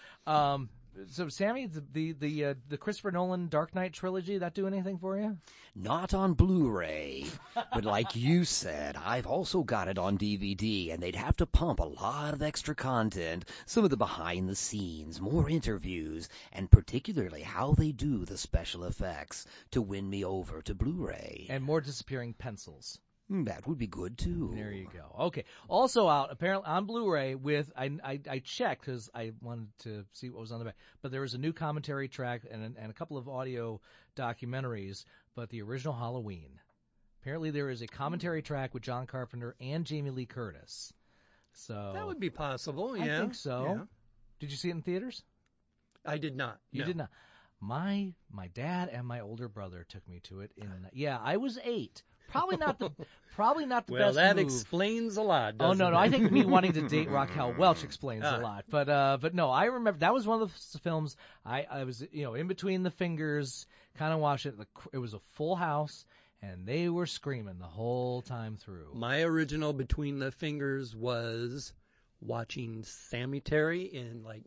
So, Sammy, the Christopher Nolan Dark Knight trilogy, that do anything for you? Not on Blu-ray, but like you said, I've also got it on DVD, and they'd have to pump a lot of extra content, some of the behind-the-scenes, more interviews, and particularly how they do the special effects to win me over to Blu-ray. And more disappearing pencils. That would be good, too. There you go. Okay. Also out, apparently, on Blu-ray with, I checked because I wanted to see what was on the back, but there was a new commentary track and a couple of audio documentaries, but the original Halloween. Apparently there is a commentary track with John Carpenter and Jamie Lee Curtis. So that would be possible, yeah. I think so. Yeah. Did you see it in theaters? I did not. You did not. My dad and my older brother took me to it I was 8. Probably not the best move. Well, that explains a lot. No. I think me wanting to date Raquel Welch explains a lot. But no, I remember that was one of the films I was in between the fingers, kind of watched it. It was a full house, and they were screaming the whole time through. My original Between the Fingers was watching Sammy Terry in like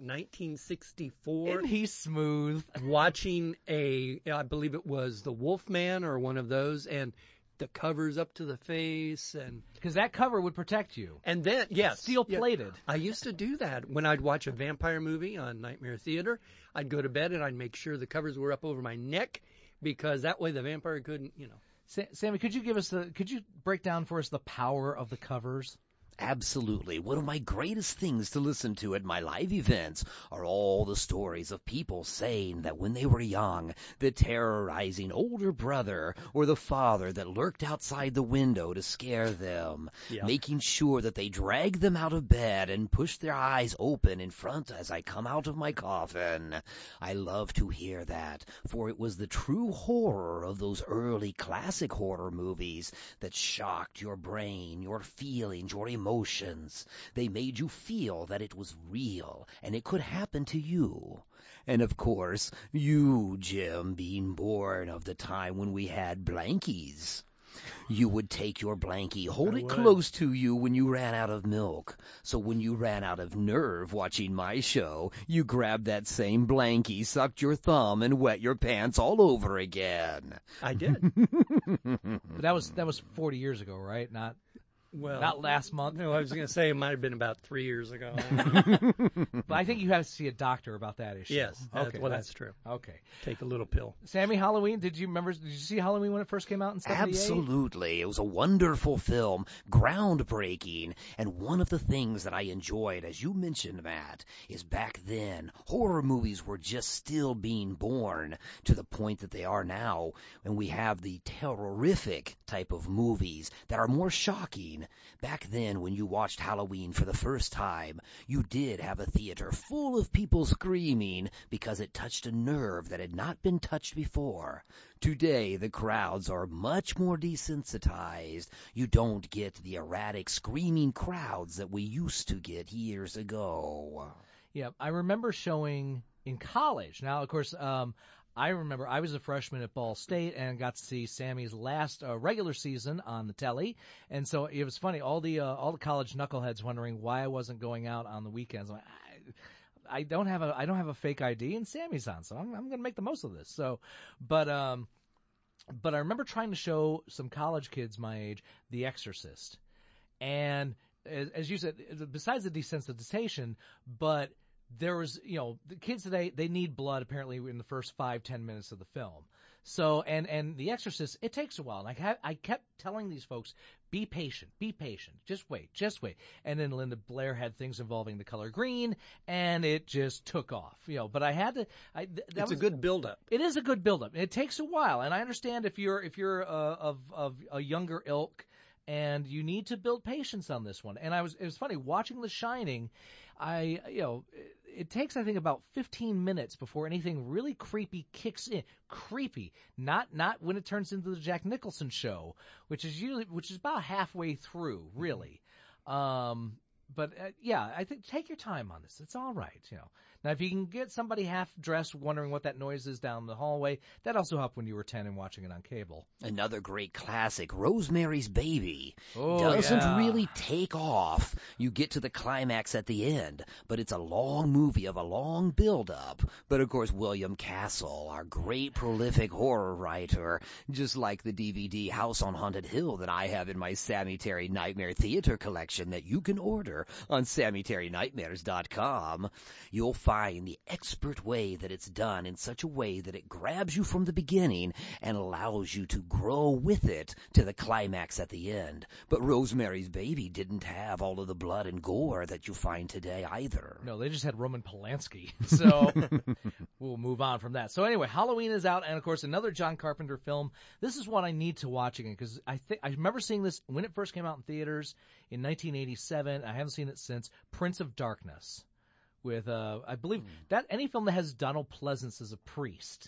1964. Isn't he smooth? Watching I believe it was The Wolfman or one of those, and the covers up to the face, and because that cover would protect you. And then steel plated. I used to do that when I'd watch a vampire movie on Nightmare Theater. I'd go to bed and I'd make sure the covers were up over my neck, because that way the vampire couldn't, Sammy, could you break down for us the power of the covers? Absolutely. One of my greatest things to listen to at my live events are all the stories of people saying that when they were young, the terrorizing older brother or the father that lurked outside the window to scare them, making sure that they dragged them out of bed and pushed their eyes open in front as I come out of my coffin. I love to hear that, for it was the true horror of those early classic horror movies that shocked your brain, your feelings, your emotions. They made you feel that it was real and it could happen to you. And of course, you, Jim, being born of the time when we had blankies. You would take your blankie, hold it close to you when you ran out of milk. So when you ran out of nerve watching my show, you grabbed that same blankie, sucked your thumb, and wet your pants all over again. I did. But that was 40 years ago, right? Not. Well, not last month. No, I was going to say it might have been about 3 years ago. But I think you have to see a doctor about that issue. Yes. Okay. That's true. Okay. Take a little pill. Sammy, Halloween, did you see Halloween when it first came out in 78? Absolutely. It was a wonderful film, groundbreaking, and one of the things that I enjoyed, as you mentioned, Matt, is back then, horror movies were just still being born to the point that they are now, and we have the terrorific type of movies that are more shocking. Back then, when you watched Halloween for the first time, you did have a theater full of people screaming because it touched a nerve that had not been touched before. Today, the crowds are much more desensitized. You don't get the erratic, screaming crowds that we used to get years ago. Yeah, I remember showing in college. Now, of course, I remember I was a freshman at Ball State and got to see Sammy's last regular season on the telly, and so it was funny. All the college knuckleheads wondering why I wasn't going out on the weekends. I'm like, I don't have a fake ID, and Sammy's on, so I'm going to make the most of this. So, but I remember trying to show some college kids my age The Exorcist, and as you said, besides the desensitization, but there was, the kids today, they need blood apparently in the first 5-10 minutes of the film. So, and The Exorcist, it takes a while. And I kept telling these folks, be patient, just wait. And then Linda Blair had things involving the color green, and it just took off, but I had to, It's a good build-up. It is a good build-up. It takes a while. And I understand if you're of a younger ilk, and you need to build patience on this one. And it was funny watching The Shining. It takes, I think, about 15 minutes before anything really creepy kicks in. Creepy, not when it turns into the Jack Nicholson show, which is about halfway through, really. But I think take your time on this. It's all right, Now, if you can get somebody half dressed wondering what that noise is down the hallway, that also helped when you were 10 and watching it on cable. Another great classic, Rosemary's Baby. Oh, Doesn't really take off. You get to the climax at the end, but it's a long movie of a long build-up. But, of course, William Castle, our great prolific horror writer, just like the DVD House on Haunted Hill that I have in my Sammy Terry Nightmare Theater collection that you can order on SammyTerryNightmares.com, you'll find the expert way that it's done in such a way that it grabs you from the beginning and allows you to grow with it to the climax at the end. But Rosemary's Baby didn't have all of the blood and gore that you find today either. No, they just had Roman Polanski. So we'll move on from that. So anyway, Halloween is out, and of course another John Carpenter film. This is one I need to watch again because I remember seeing this when it first came out in theaters in 1987. I haven't seen it since. Prince of Darkness. With I believe that any film that has Donald Pleasance as a priest,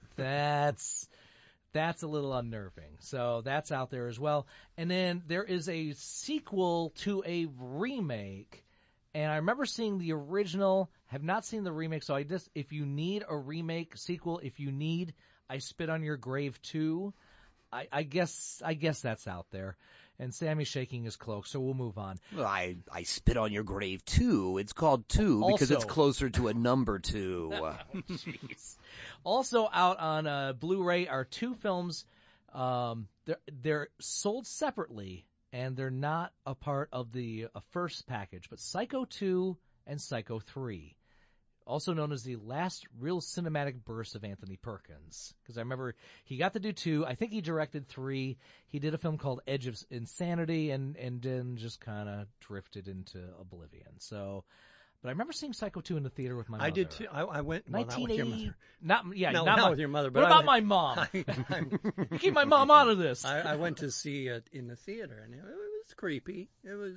that's a little unnerving. So that's out there as well. And then there is a sequel to a remake, and I remember seeing the original. Have not seen the remake. So if you need a remake sequel, if you need I Spit on Your Grave 2, I guess that's out there. And Sammy's shaking his cloak, so we'll move on. Well, I Spit on Your Grave 2. It's called 2 because it's closer to a number 2. Oh, jeez. Also out on Blu-ray are two films. They're sold separately, and they're not a part of the first package, but Psycho 2 and Psycho 3. Also known as the last real cinematic burst of Anthony Perkins. Because I remember he got to do 2. I think he directed 3. He did a film called Edge of Insanity and then just kind of drifted into oblivion. So, but I remember seeing Psycho 2 in the theater with my mother. I did too. I went, well, not with your mother. Not with your mother. But what about my mom? Keep my mom out of this. I went to see it in the theater, and it was creepy. It was,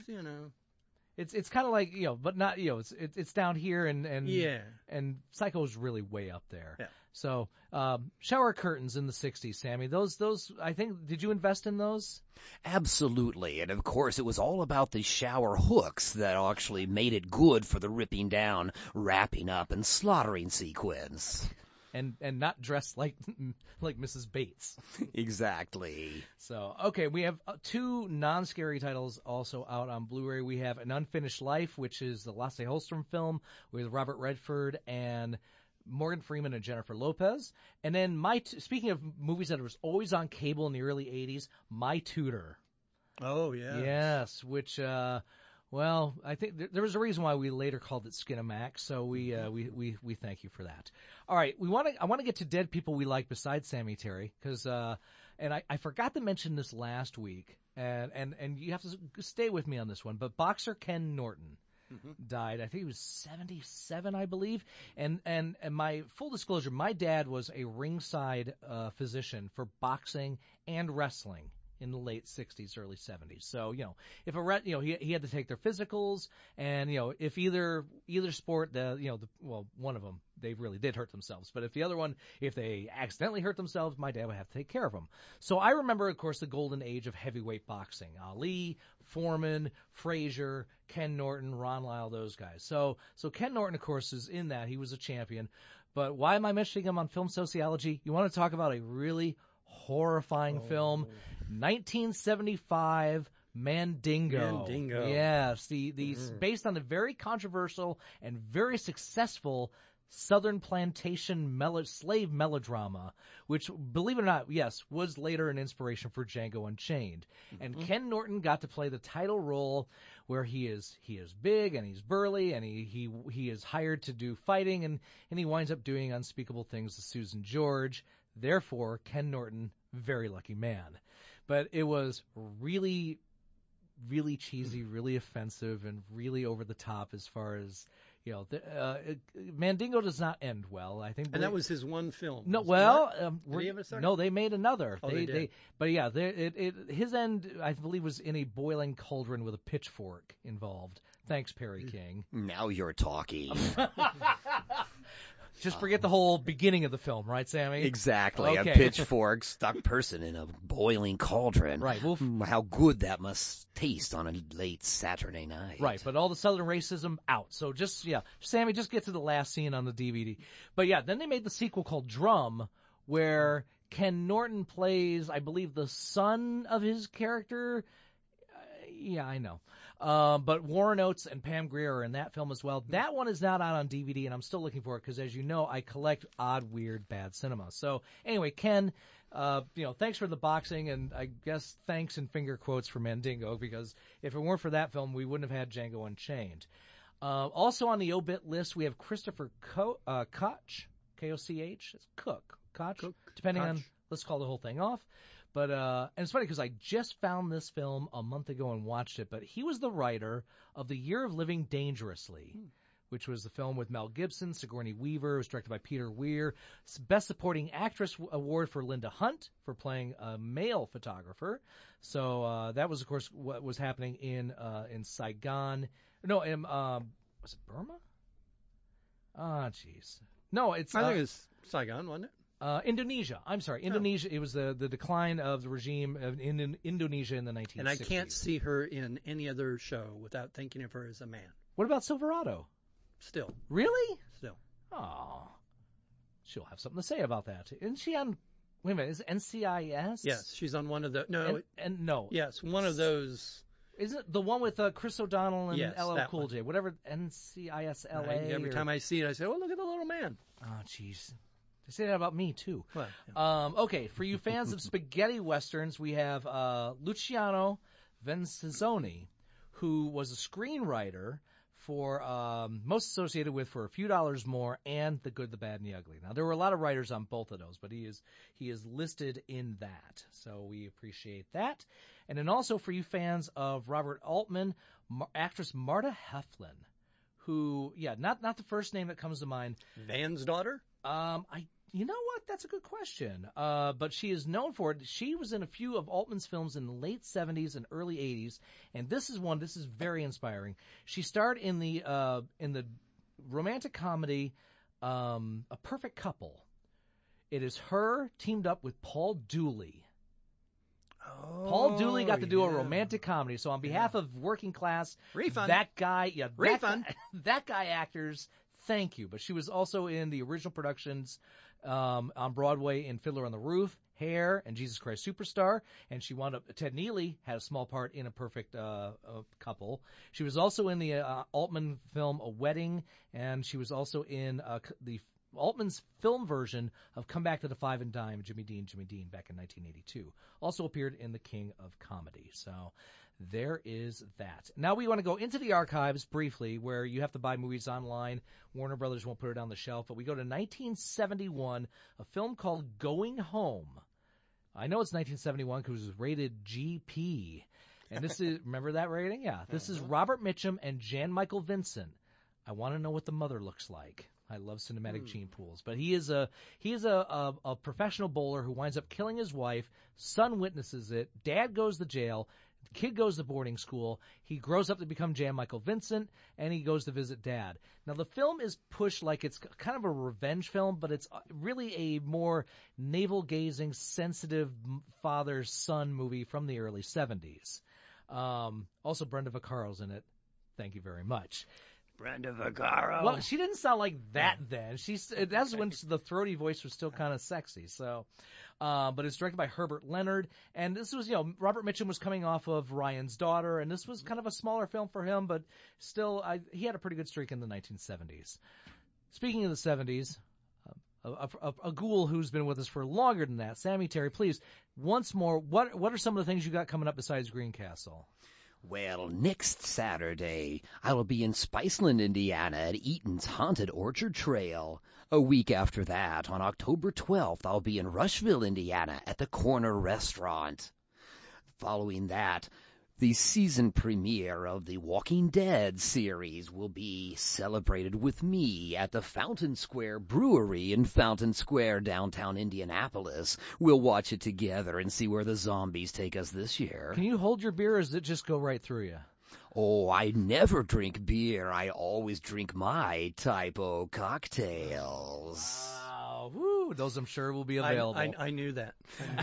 It's kind of like, but not, it's down here and yeah. And Psycho's really way up there. Yeah. So, shower curtains in the 60s, Sammy. Those, I think, did you invest in those? Absolutely. And of course, it was all about the shower hooks that actually made it good for the ripping down, wrapping up, and slaughtering sequence. And not dressed like Mrs. Bates. Exactly. So, okay, we have 2 non-scary titles also out on Blu-ray. We have An Unfinished Life, which is the Lasse Hallström film with Robert Redford and Morgan Freeman and Jennifer Lopez. And then speaking of movies that was always on cable in the early 80s, My Tutor. Oh, yeah. Yes, which, well, I think there was a reason why we later called it Skinamax, so we thank you for that. All right, I want to get to dead people we like besides Sammy Terry, because, and I forgot to mention this last week, and you have to stay with me on this one, but boxer Ken Norton died. I think he was 77, I believe. And my full disclosure, my dad was a ringside physician for boxing and wrestling in the late 60s, early 70s. So, if he had to take their physicals, and, if either sport, one of them, they really did hurt themselves. But if the other one, if they accidentally hurt themselves, my dad would have to take care of them. So I remember, of course, the golden age of heavyweight boxing. Ali, Foreman, Frazier, Ken Norton, Ron Lyle, those guys. So Ken Norton, of course, is in that. He was a champion. But why am I mentioning him on Film Sociology? You want to talk about a really horrifying film? 1975, Mandingo. Yes, based on the very controversial and very successful Southern plantation slave melodrama, which, believe it or not, yes, was later an inspiration for Django Unchained. And Ken Norton got to play the title role, where he is big and he's burly and he is hired to do fighting, and he winds up doing unspeakable things to Susan George. Therefore, Ken Norton, very lucky man. But it was really, really cheesy, really offensive, and really over the top as far as, Mandingo does not end well, I think. And that was his one film. No, did he have a second? No, they made another. Oh, they did. But yeah, his end, I believe, was in a boiling cauldron with a pitchfork involved. Thanks, Perry King. Now you're talking. Just forget the whole beginning of the film, right, Sammy? Exactly. Okay. A pitchfork stuck person in a boiling cauldron. Right. How good that must taste on a late Saturday night. Right, but all the Southern racism out. So Sammy, just get to the last scene on the DVD. But yeah, then they made the sequel called Drum, where Ken Norton plays, I believe, the son of his character. Yeah, I know. But Warren Oates and Pam Grier are in that film as well. That one is not out on DVD, and I'm still looking for it because, as you know, I collect odd, weird, bad cinema. So anyway, Ken, thanks for the boxing, and I guess thanks in finger quotes for Mandingo, because if it weren't for that film, we wouldn't have had Django Unchained. Also on the obit list, we have Christopher Koch, K-O-C-H, it's Koch, depending on, let's call the whole thing off. But and it's funny because I just found this film a month ago and watched it. But he was the writer of The Year of Living Dangerously, which was the film with Mel Gibson, Sigourney Weaver. It was directed by Peter Weir. Best Supporting Actress award for Linda Hunt for playing a male photographer. So that was, of course, what was happening in Saigon. No, was it Burma? Ah, jeez. No, it's. I think it was Saigon, wasn't it? Indonesia. I'm sorry, Indonesia. It was the decline of the regime in Indonesia in the 1960s. And I can't see her in any other show without thinking of her as a man. What about Silverado? Still. Really? Still. Oh. She'll have something to say about that. Isn't she on... Wait a minute, is it NCIS? Yes, she's on one of the... No. No. Yes, one of those... Isn't it the one with Chris O'Donnell and yes, LL Cool J? Whatever, NCISLA? Every time I see it, I say, oh, look at the little man. Oh, jeez. They say that about me, too. Well, yeah. Okay, for you fans of spaghetti westerns, we have Luciano Vincenzoni, who was a screenwriter for most associated with For a Few Dollars More and The Good, the Bad, and the Ugly. Now, there were a lot of writers on both of those, but he is listed in that, so we appreciate that. And then also for you fans of Robert Altman, actress Marta Heflin, who, not the first name that comes to mind. Van's daughter? You know what? That's a good question. But she is known for it. She was in a few of Altman's films in the late 70s and early 80s, and this is very inspiring. She starred in the romantic comedy A Perfect Couple. It is her teamed up with Paul Dooley. Oh, Paul Dooley got to do a romantic comedy. So on behalf of working class, refund. That guy, refund. That guy actors, thank you. But she was also in the original productions on Broadway in Fiddler on the Roof, Hair, and Jesus Christ Superstar. And she wound up, Ted Neely had a small part in A Perfect Couple. She was also in the Altman film A Wedding, and she was also in the Altman's film version of Come Back to the Five and Dime, Jimmy Dean back in 1982. Also appeared in The King of Comedy. So there is that. Now we want to go into the archives briefly, where you have to buy movies online. Warner Brothers won't put it on the shelf, but we go to 1971, a film called Going Home. I know it's 1971 because it was rated GP. And this is, remember that rating? Yeah. This is Robert Mitchum and Jan Michael Vincent. I want to know what the mother looks like. I love cinematic gene pools. But he is a professional bowler who winds up killing his wife. Son witnesses it. Dad goes to jail. The kid goes to boarding school. He grows up to become Jan Michael Vincent, and he goes to visit Dad. Now, the film is pushed like it's kind of a revenge film, but it's really a more navel-gazing, sensitive father-son movie from the early 70s. Also, Brenda Vaccaro's in it. Thank you very much. Brenda Vaccaro. Well, she didn't sound like that then. That's when the throaty voice was still kind of sexy. So, but it's directed by Herbert Leonard, and this was, Robert Mitchum was coming off of Ryan's Daughter, and this was kind of a smaller film for him, but still, he had a pretty good streak in the 1970s. Speaking of the 70s, a ghoul who's been with us for longer than that, Sammy Terry, please, once more, what are some of the things you got coming up besides Greencastle? Well, next Saturday, I will be in Spiceland, Indiana at Eaton's Haunted Orchard Trail. A week after that, on October 12th, I'll be in Rushville, Indiana at the Corner Restaurant. Following that, the season premiere of the Walking Dead series will be celebrated with me at the Fountain Square Brewery in Fountain Square, downtown Indianapolis. We'll watch it together and see where the zombies take us this year. Can you hold your beer, or does it just go right through you? Oh, I never drink beer. I always drink my typo cocktails. Wow. Woo, those I'm sure will be available. I knew that.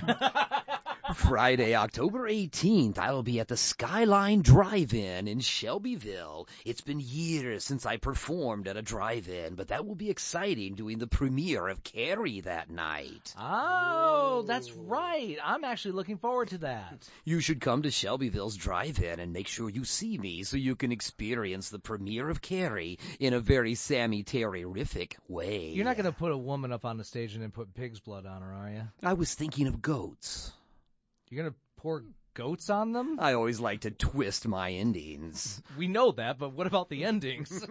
Friday, October 18th, I'll be at the Skyline Drive-In in Shelbyville. It's been years since I performed at a drive-in, but that will be exciting, doing the premiere of Carrie that night. Oh, that's right. I'm actually looking forward to that. You should come to Shelbyville's Drive-In and make sure you see me so you can experience the premiere of Carrie in a very Sammy Terry-rific way. You're not going to put a woman up on the stage and then put pig's blood on her, are you? I was thinking of goats. You're going to pour goats on them? I always like to twist my endings. We know that, but what about the endings?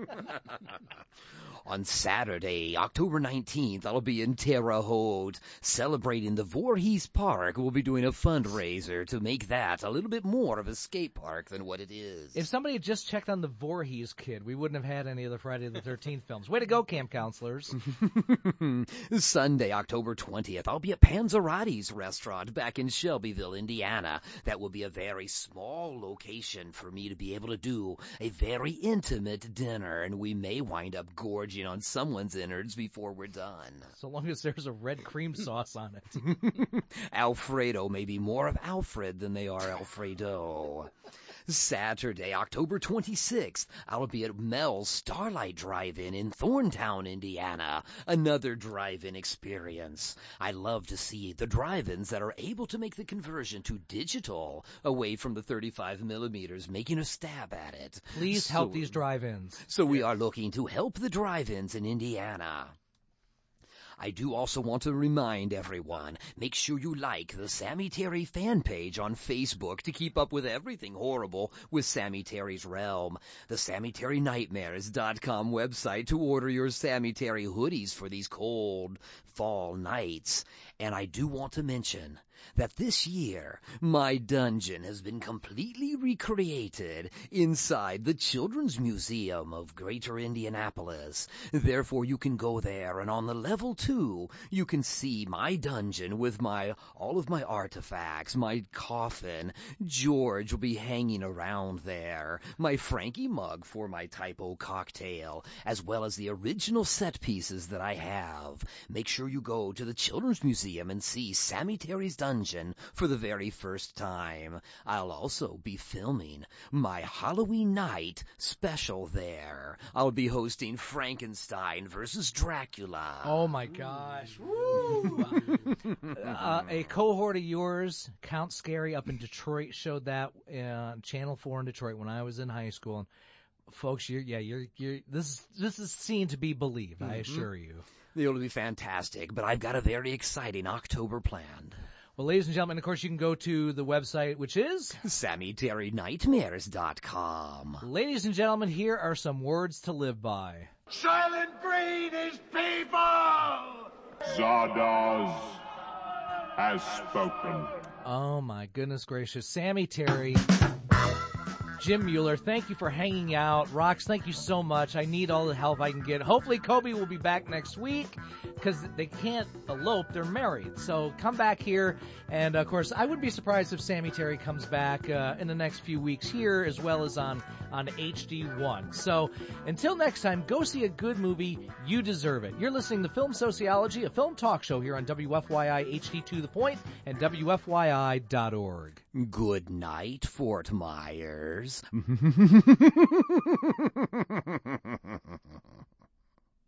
On Saturday, October 19th, I'll be in Terre Haute celebrating the Voorhees Park. We'll be doing a fundraiser to make that a little bit more of a skate park than what it is. If somebody had just checked on the Voorhees kid, we wouldn't have had any of the Friday the 13th films. Way to go, camp counselors. Sunday, October 20th, I'll be at Panzerati's restaurant back in Shelbyville, Indiana. That will be a very small location for me to be able to do a very intimate dinner, and we may wind up gorging on someone's innards before we're done. So long as there's a red cream sauce on it. Alfredo may be more of Alfred than they are Alfredo. Saturday, October 26th, I'll be at Mel's Starlight Drive-In in Thorntown, Indiana. Another drive-in experience. I love to see the drive-ins that are able to make the conversion to digital away from the 35 millimeters, making a stab at it. Please help these drive-ins. So we are looking to help the drive-ins in Indiana. I do also want to remind everyone, make sure you like the Sammy Terry fan page on Facebook to keep up with everything horrible with Sammy Terry's realm. The SammyTerryNightmares.com website to order your Sammy Terry hoodies for these cold fall nights. And I do want to mention that this year, my dungeon has been completely recreated inside the Children's Museum of Greater Indianapolis. Therefore, you can go there, and on the level 2, you can see my dungeon with all of my artifacts, my coffin. George will be hanging around there, my Frankie mug for my typo cocktail, as well as the original set pieces that I have. Make sure you go to the Children's Museum and see Sammy Terry's dungeon for the very first time. I'll also be filming my Halloween night special there. I'll be hosting Frankenstein versus Dracula. Oh my gosh. Woo! A cohort of yours, Count Scary up in Detroit, showed that on Channel 4 in Detroit when I was in high school. Folks, this is seen to be believed, I assure you. It'll be fantastic, but I've got a very exciting October planned. Well, ladies and gentlemen, of course, you can go to the website, which is SammyTerryNightmares.com. Ladies and gentlemen, here are some words to live by. Silent Breed is people! Zardoz has spoken. Oh, my goodness gracious. Sammy Terry, Jim Mueller, thank you for hanging out. Rox, thank you so much. I need all the help I can get. Hopefully Kobe will be back next week because they can't elope. They're married. So come back here. And, of course, I would be surprised if Sammy Terry comes back in the next few weeks here as well as on HD1. So until next time, go see a good movie. You deserve it. You're listening to Film Sociology, a film talk show here on WFYI HD to the Point and WFYI.org. Good night, Fort Myers.